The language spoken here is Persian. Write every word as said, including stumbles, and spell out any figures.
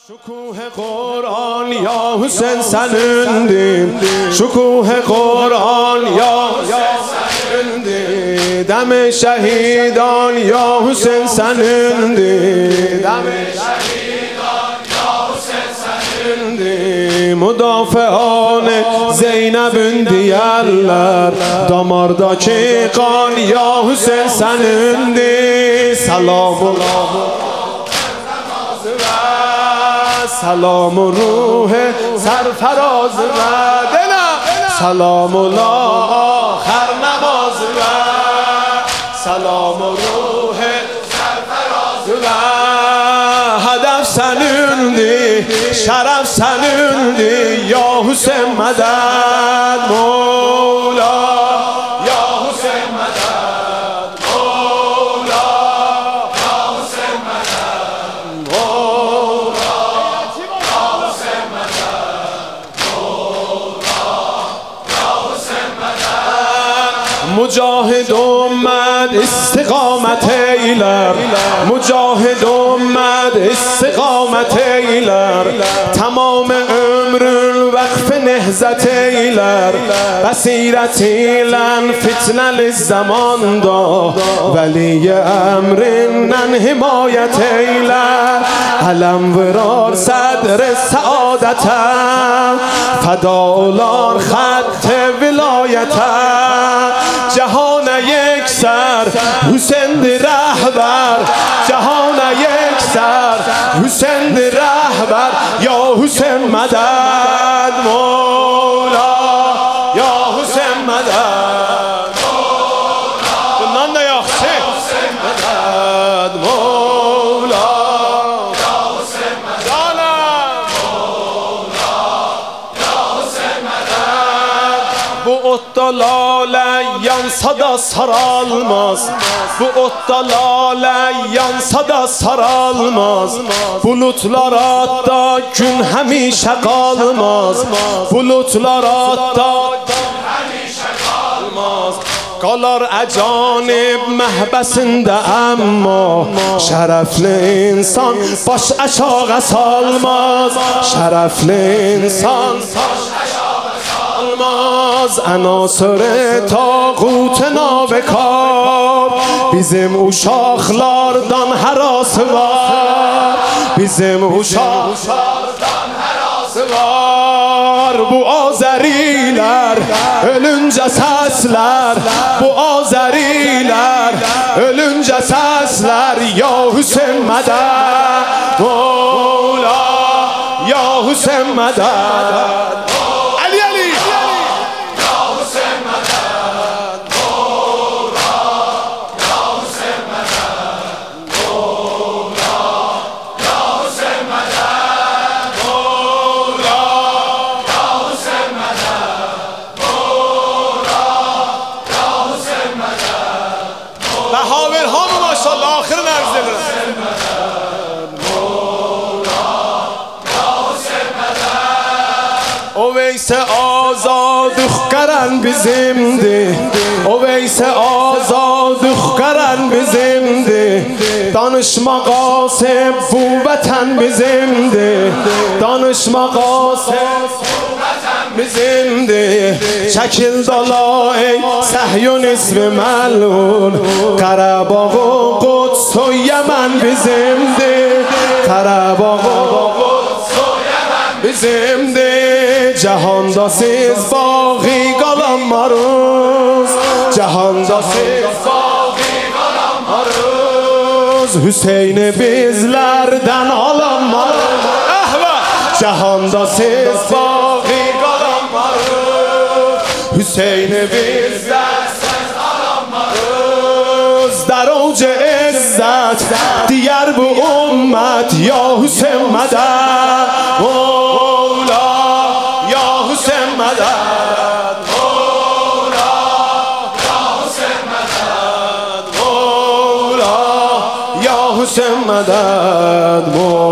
شکوه قرآن یا حسین سنندیم، شکوه قرآن یا سنندیم، دم شهیدان یا حسین سنندیم، دم شهیدان یا حسین سنندیم، مدافعان زینب دیرler damardaki kan ya Hüseyin senindi. Selamullah سلام و روح سرفراز و سلام الله آخر نماز و سلام و روح سرفراز و هدف سنوندی شرف سنوندی یا حسین مدد مولا یا حسین مدد مولا یا حسین مدد مولا مجاهد اومد استقامت ایلر، مجاهد اومد استقامت ایلر، تمام عمر وقف نهضت ایلر، بصیرت ایلن فتنه للزمان دا ولی امرنن حمایت ایلر، علم ورار صدر سعادتم فدالان خط ولایتم، جهان یک سر حسین رهبر، جهان یک سر حسین رهبر یا حسین مدد مولا یا حسین مدد مولا نان نیاخته حسین مدد مولا یا حسین مدد مولا یا حسین مدد bu ottalale yansa da saralmaz, bu ottalale yansa da saralmaz, bulutlar hatta gün hemişe kalmaz, bulutlar hatta gün hemişe kalmaz, qalar əcanib məhbəsində əmma şərəfli insan baş aşağı salmaz, şərəfli insan baş aşağı salmaz, عناصر tağut nabekar bizim uşaqlardan hərası var, bizim uşaqlardan hərası var, bu Azərilər ölüncə səslər, bu Azərilər ölüncə səslər ya Hüseyin mədəd Mola ya Hüseyin mədəd Oveyse azadık karan bizimdi, Oveyse azadık karan bizimdi, danışma qasib bu vətən bizimdi, danışma qasib bu vətən bizimdi, şəkil dala ey Səhyunist ve məlun, Qarabağ o Quds o Yəmən bizimdi, Qarabağ o Quds o Yəmən bizimdi, cahanda siz bağı qalan maruz, cahanda siz bağı qalan maruz, Hüseyin'i bizlərdən alan maruz, cahanda siz bağı qalan maruz, Hüseyin'i bizlərdən alan maruz, در اوج عزت دیگر bu ümmet ya Hüseyin mədəd مولا ya Hüseyin mədəd مولا ya Hüseyin mədəd مولا ya Hüseyin mədəd مولا